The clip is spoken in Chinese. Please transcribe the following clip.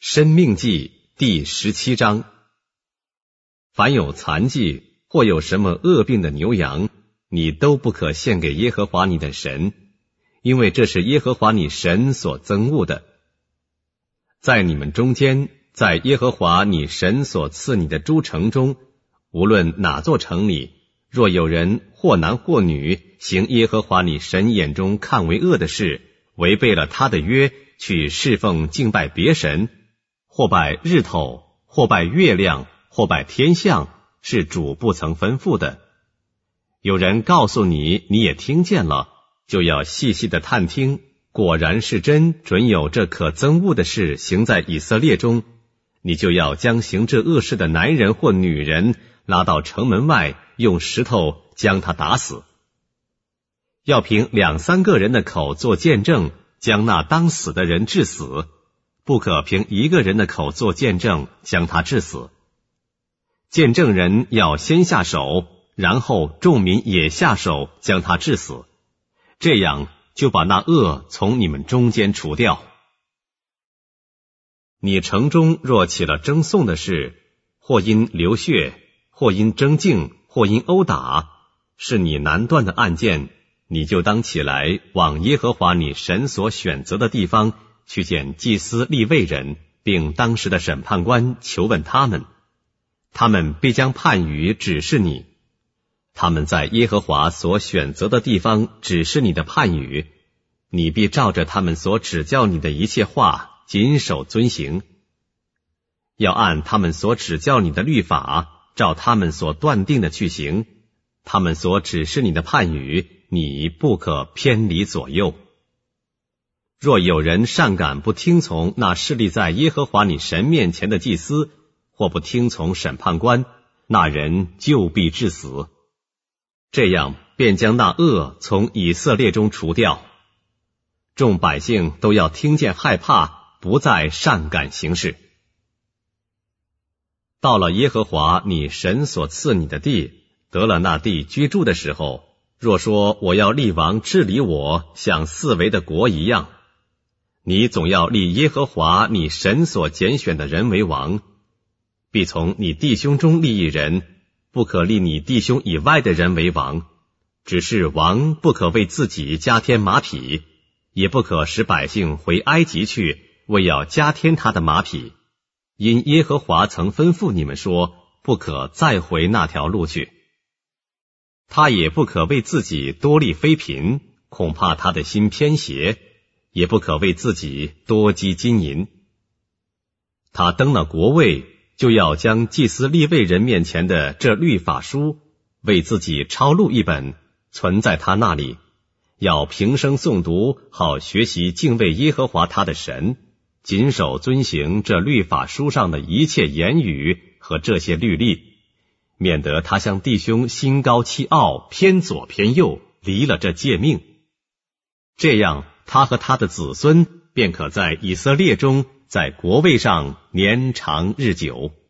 申命记第17章。凡有残疾或有什么恶病的牛羊，你都不可献给耶和华你的神，因为这是耶和华你神所憎恶的。在你们中间，在耶和华你神所赐你的诸城中，无论哪座城里，若有人或男或女行耶和华你神眼中看为恶的事，违背了他的约，去侍奉敬拜别神，或拜日头，或拜月亮，或拜天象，是主不曾吩咐的。有人告诉你，你也听见了，就要细细的探听，果然是真，准有这可憎恶的事行在以色列中，你就要将行这恶事的男人或女人拉到城门外，用石头将他打死。要凭2、3个人的口做见证，将那当死的人治死，不可凭1个人的口做见证，将他治死。见证人要先下手，然后众民也下手将他治死，这样就把那恶从你们中间除掉。你城中若起了争讼的事，或因流血，或因争竞，或因殴打，是你难断的案件，你就当起来，往耶和华你神所选择的地方去见祭司利未人，并当时的审判官，求问他们，他们必将判语指示你。他们在耶和华所选择的地方指示你的判语，你必照着他们所指教你的一切话谨守遵行。要按他们所指教你的律法，照他们所断定的去行。他们所指示你的判语，你不可偏离左右。若有人擅敢不听从那侍立在耶和华你神面前的祭司，或不听从审判官，那人就必致死。这样便将那恶从以色列中除掉。众百姓都要听见害怕，不再擅敢行事。到了耶和华你神所赐你的地，得了那地居住的时候，若说我要立王治理我，像四围的国一样，你总要立耶和华你神所拣选的人为王，必从你弟兄中立一人，不可立你弟兄以外的人为王。只是王不可为自己加添马匹，也不可使百姓回埃及去，为要加添他的马匹，因耶和华曾吩咐你们说，不可再回那条路去。他也不可为自己多立妃嫔，恐怕他的心偏邪，也不可为自己多积金银。他登了国位，就要将祭司利未人面前的这律法书为自己抄录一本，存在他那里，要平生诵读，好学习敬畏耶和华他的神，谨守遵行这律法书上的一切言语和这些律例，免得他向弟兄心高气傲，偏左偏右，离了这诫命。这样他和他的子孙便可在以色列中，在国位上年长日久。